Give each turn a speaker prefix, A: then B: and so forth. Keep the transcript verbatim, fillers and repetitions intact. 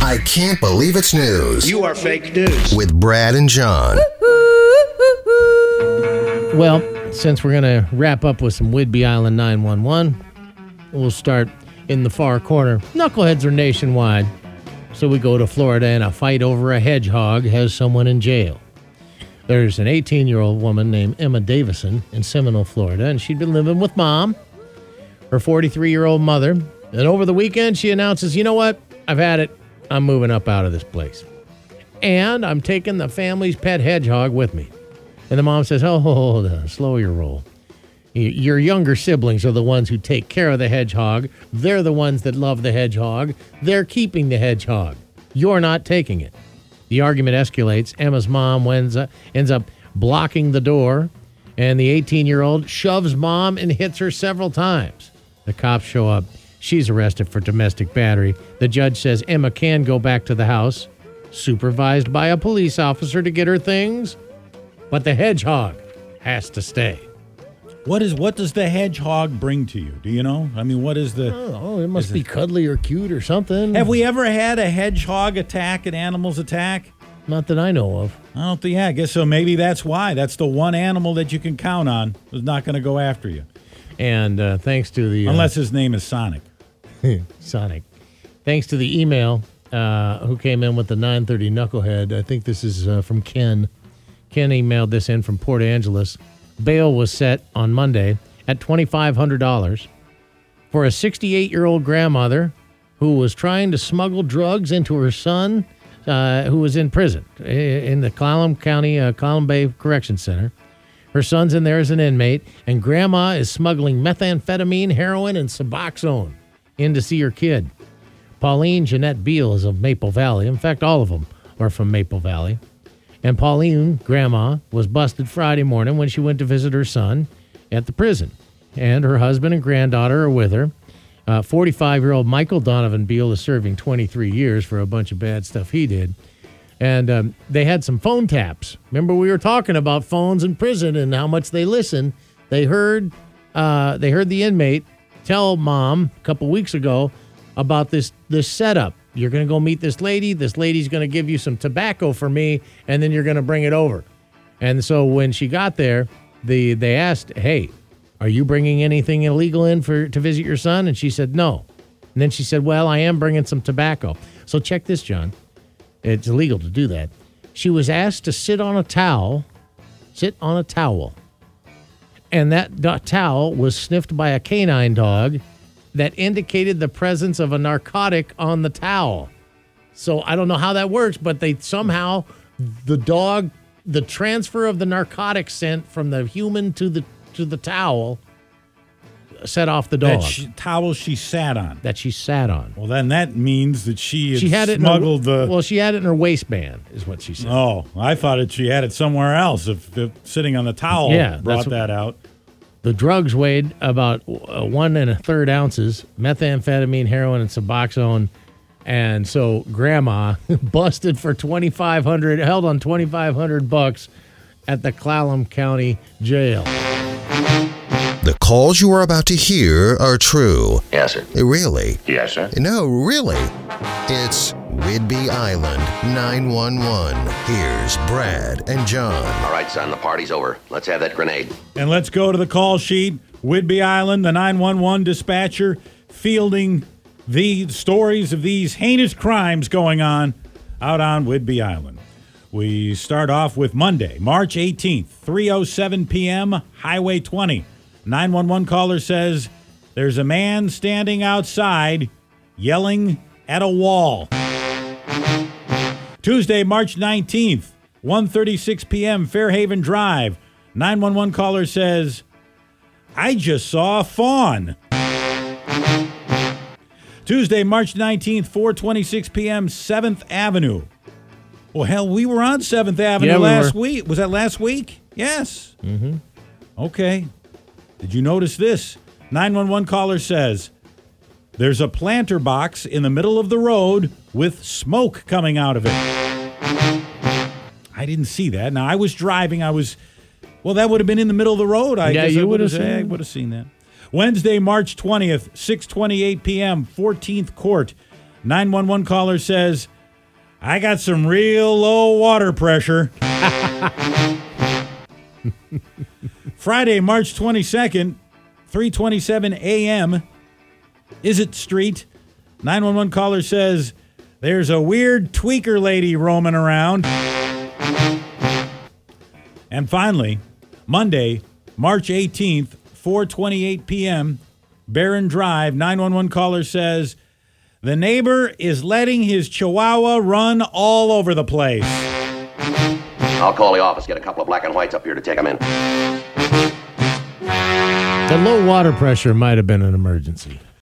A: I Can't Believe It's News.
B: You are fake news.
A: With Brad and John.
C: Well, since we're going to wrap up with some Whidbey Island nine one one, we'll start in the far corner. Knuckleheads are nationwide. So we go to Florida, and a fight over a hedgehog has someone in jail. There's an eighteen-year-old woman named Emma Davison in Seminole, Florida, and she'd been living with mom, her forty-three-year-old mother. And over the weekend, she announces, you know what? I've had it. I'm moving up out of this place. And I'm taking the family's pet hedgehog with me. And the mom says, oh, hold on, slow your roll. Your younger siblings are the ones who take care of the hedgehog. They're the ones that love the hedgehog. They're keeping the hedgehog. You're not taking it. The argument escalates. Emma's mom ends up, ends up blocking the door, and the eighteen-year-old shoves mom and hits her several times. The cops show up. She's arrested for domestic battery. The judge says Emma can go back to the house, supervised by a police officer to get her things, but the hedgehog has to stay.
D: What is what does the hedgehog bring to you? Do you know? I mean, what is the...
C: Oh, it must be it, cuddly or cute or something.
D: Have we ever had a hedgehog attack, an animal's attack?
C: Not that I know of.
D: I don't think, yeah, I guess so. Maybe that's why. That's the one animal that you can count on who's not going to go after you.
C: And uh, thanks to the... Uh,
D: Unless his name is Sonic.
C: Sonic. Thanks to the email uh, who came in with the nine thirty Knucklehead. I think this is uh, from Ken. Ken emailed this in from Port Angeles. Bail was set on Monday at twenty-five hundred dollars for a sixty-eight-year-old grandmother who was trying to smuggle drugs into her son, uh, who was in prison in the Clallam County, uh, Clallam Bay Correction Center. Her son's in there as an inmate, and grandma is smuggling methamphetamine, heroin, and Suboxone in to see her kid. Pauline Jeanette Beal is of Maple Valley. In fact, all of them are from Maple Valley. And Pauline, grandma, was busted Friday morning when she went to visit her son at the prison. And her husband and granddaughter are with her. Uh, forty-five-year-old Michael Donovan Beal is serving twenty-three years for a bunch of bad stuff he did. And um, they had some phone taps. Remember, we were talking about phones in prison and how much they listen. They heard, uh, they heard the inmate tell mom a couple weeks ago about this this setup. You're going to go meet this lady. This lady's going to give you some tobacco for me, and then you're going to bring it over. And so when she got there, the they asked, hey, are you bringing anything illegal in for to visit your son? And she said, no. And then she said, well, I am bringing some tobacco. So check this, John. It's illegal to do that. She was asked to sit on a towel, sit on a towel. And that do- towel was sniffed by a canine dog that indicated the presence of a narcotic on the towel. So I don't know how that works, but they somehow, the dog, the transfer of the narcotic scent from the human to the to the towel set off the dog.
D: That she, towel she sat on.
C: That she sat on.
D: Well, then that means that she had,
C: she had it
D: smuggled
C: in her,
D: the...
C: Well, she had it in her waistband, is what she said.
D: Oh, I thought it, she had it somewhere else. If, if sitting on the towel
C: yeah,
D: brought that out.
C: The drugs weighed about uh, one and a third ounces, methamphetamine, heroin, and Suboxone. And so grandma busted for twenty-five hundred, held on twenty-five hundred bucks at the Clallam County Jail.
A: The calls you are about to hear are true.
B: Yes, sir.
A: Really?
B: Yes, sir.
A: No, really. It's Whidbey Island nine one one. Here's Brad and John.
B: All right, son, the party's over. Let's have that grenade.
D: And let's go to the call sheet. Whidbey Island, the nine one one dispatcher, fielding the stories of these heinous crimes going on out on Whidbey Island. We start off with Monday, March eighteenth, three oh seven p.m., Highway twenty. nine one one caller says there's a man standing outside yelling at a wall. Tuesday, March nineteenth, one thirty-six p.m., Fairhaven Drive. nine one one caller says, I just saw a fawn. Tuesday, March nineteenth, four twenty-six p.m., seventh Avenue. Well, hell, we were on seventh Avenue
C: yeah, we
D: last
C: were.
D: week. Was that last week? Yes.
C: Mm-hmm.
D: Okay. Did you notice this? nine one one caller says, there's a planter box in the middle of the road with smoke coming out of it. I didn't see that. Now, I was driving. I was, well, that would have been in the middle of the road. I
C: yeah,
D: guess
C: you
D: I
C: would have
D: seen,
C: seen
D: I would have seen that. Wednesday, March twentieth, six twenty-eight p.m., fourteenth Court. nine one one caller says, I got some real low water pressure. Friday, March twenty-second, three twenty-seven a.m., Is It Street. nine one one caller says, there's a weird tweaker lady roaming around. And finally, Monday, March eighteenth, four twenty-eight p.m., Barron Drive, nine one one caller says, the neighbor is letting his chihuahua run all over the place.
B: I'll call the office, get a couple of black and whites up here to take them in.
C: The low water pressure might have been an emergency.